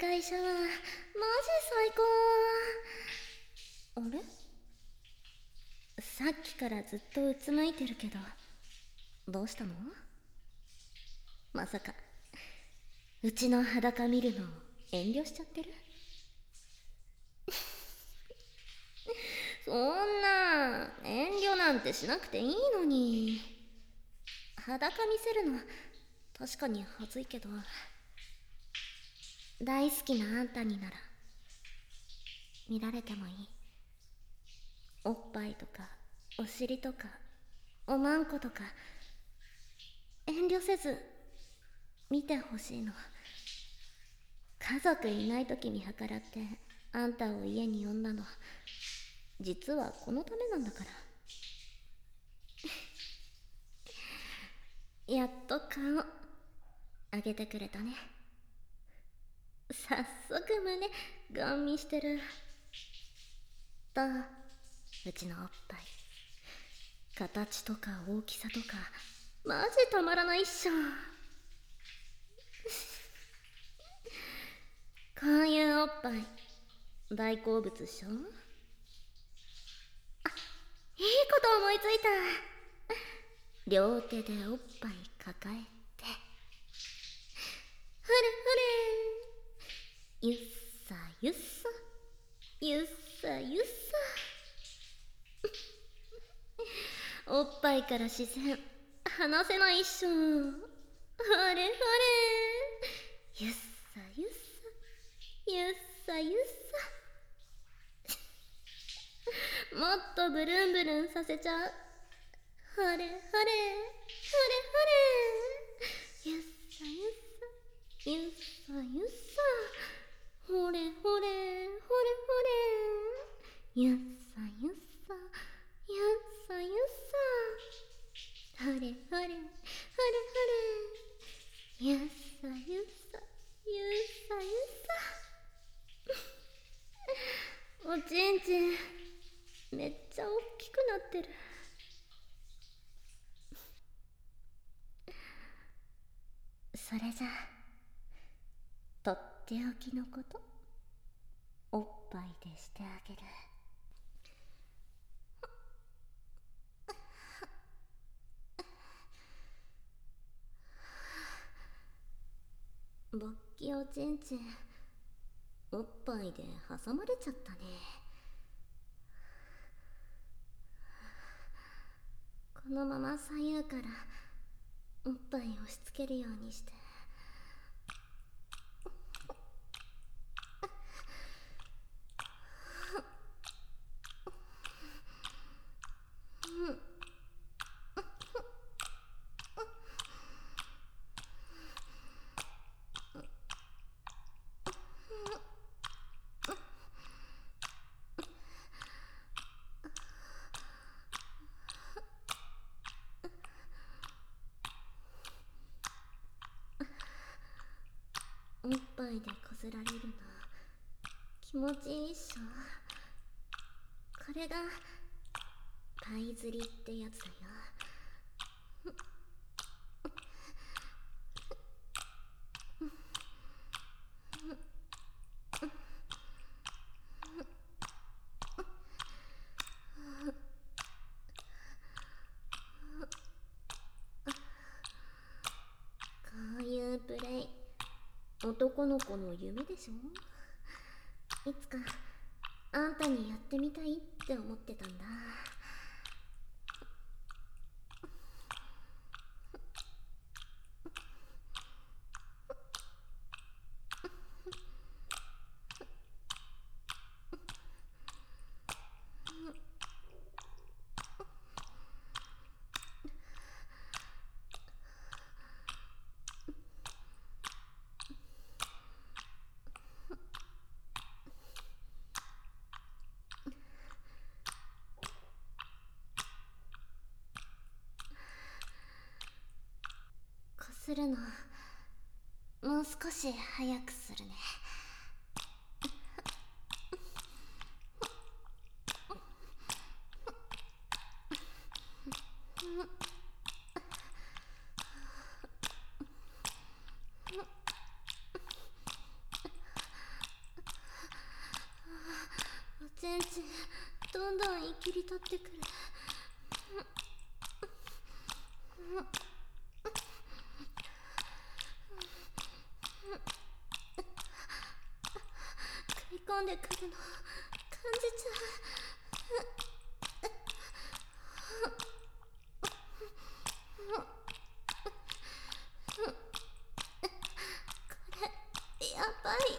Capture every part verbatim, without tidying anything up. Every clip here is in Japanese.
かいシャワーマジ最高。あれ、さっきからずっとうつむいてるけど、どうしたの？まさかうちの裸見るの遠慮しちゃってる？そんな遠慮なんてしなくていいのに。裸見せるの確かに恥ずいけど、大好きなあんたになら見られてもいい。おっぱいとかお尻とかおまんことか遠慮せず見てほしいの。家族いない時見計らってあんたを家に呼んだの、実はこのためなんだから。やっと顔あげてくれたね。早速胸ガン見してる。どう？うちのおっぱい形とか大きさとかマジたまらないっしょ。こういうおっぱい大好物っしょ。あ、いいこと思いついた。両手でおっぱい抱えて、ほれほれ、ゆっさゆっさゆっさゆっさ。おっぱいから視線離せないっしょ。ほれほれ、ゆっさゆっさゆっさゆっさ。もっとブルンブルンさせちゃう。ほれほれほれほれ、ゆっさゆっさゆっさゆっさ。ほれほれほれほれ、ゆっさゆっさゆっさゆっさ。ほれほれほれほれ、ゆっさゆっさゆっさゆっさ。おちんちんめっちゃおっきくなってる。それじゃとっておきのことおっぱいでしてあげる。勃起おちんちんおっぱいで挟まれちゃったね。このまま左右からおっぱい押し付けるようにして、おっぱいでこすられるの気持ちいいっしょ。これがパイ釣りってやつだよ。こういうプレイ男の子の夢でしょ。いつかあんたにやってみたいって思ってたんだ。こするのもう少し早くするね。 渡ってくる。食い込んでくるの感じちゃう。これやばい。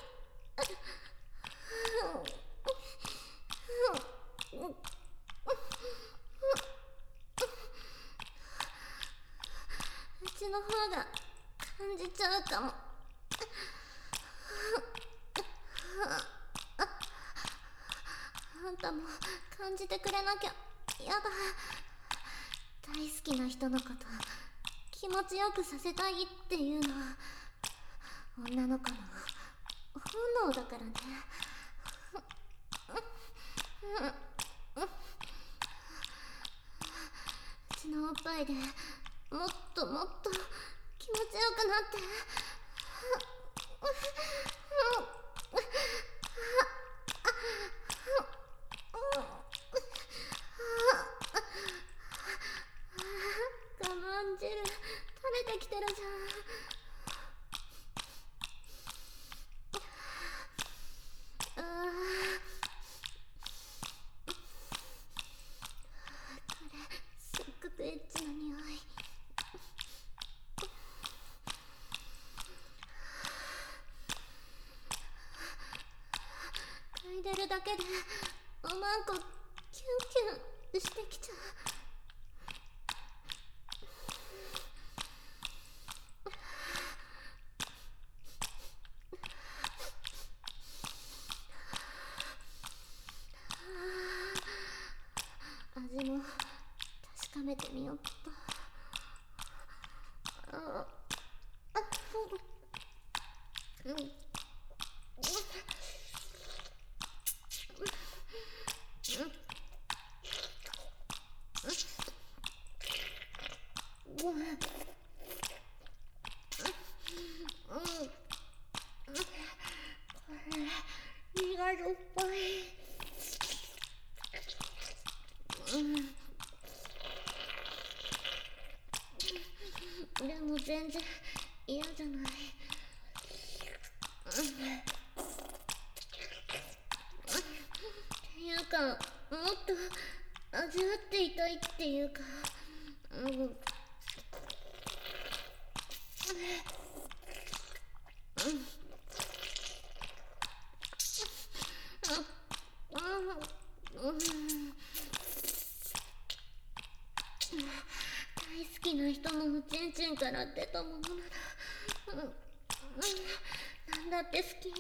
うちの方が感じちゃうかも。あんたも感じてくれなきゃ。やだ。大好きな人のこと気持ちよくさせたいっていうのは女の子の本能だからね。うちのおっぱいでもっともっと気持ちよくなって。我慢汁垂れてきてるじゃん。あーこれすっごくエッチな匂い。嗅いでるだけでおまんこキュンキュンしてきちゃう。味も確かめてみよっと。ああうんうん身がしょっぱい。でも全然嫌じゃない。っていうかもっと味わっていたいっていうか、うん、うん大好きな人のおちんちんから出たものなら、うんうん、なんだって好き。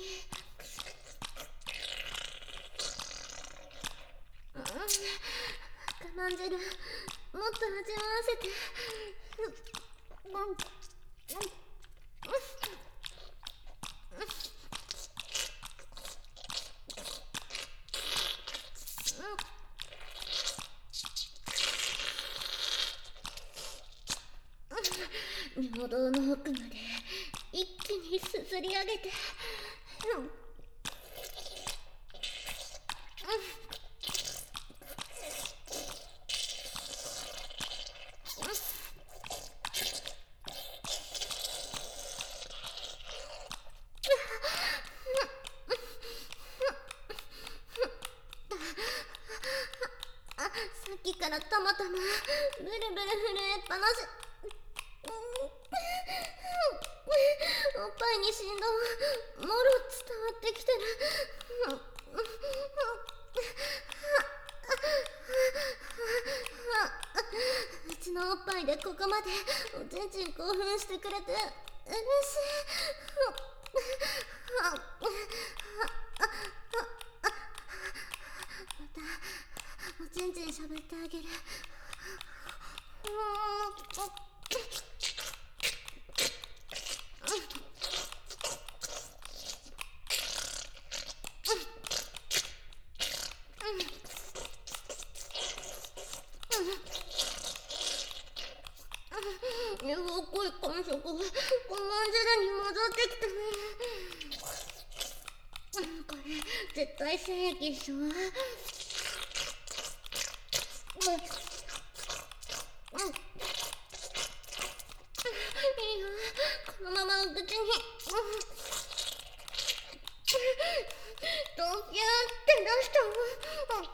うん、我慢汁もっと味わわせて。うんうん尿道の奥まで一気にすすり上げて、うんうん、あ、さっきからたまたまブルブル震えっぱなし。おっぱいに振動もろ伝わってきてる。うちのおっぱいでここまでおちんちん興奮してくれて嬉しい。またおちんちんしゃぶってあげる。やばこい感触がこの味に混ざってきたね。これ絶対精液っしょ。 いよ、このまま無事に。どうやって出したの？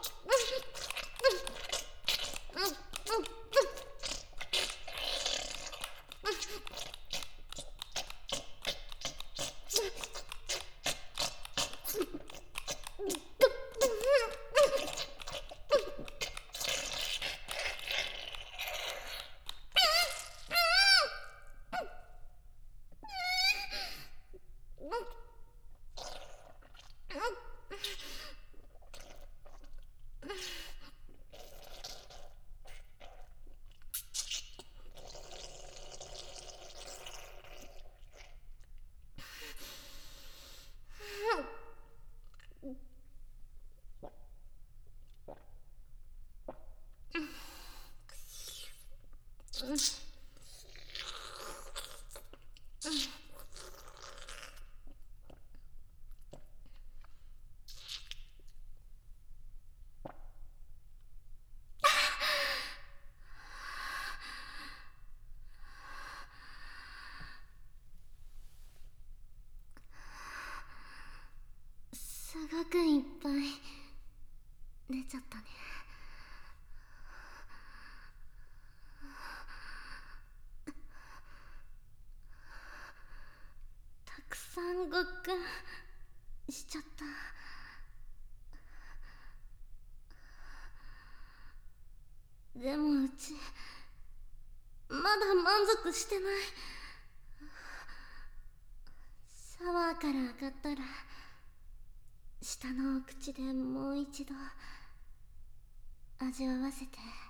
すごくいっぱい寝ちゃったね。たくさんごっくんしちゃった。でもうちまだ満足してない。シャワーから上がったら下のお口でもう一度味わわせて。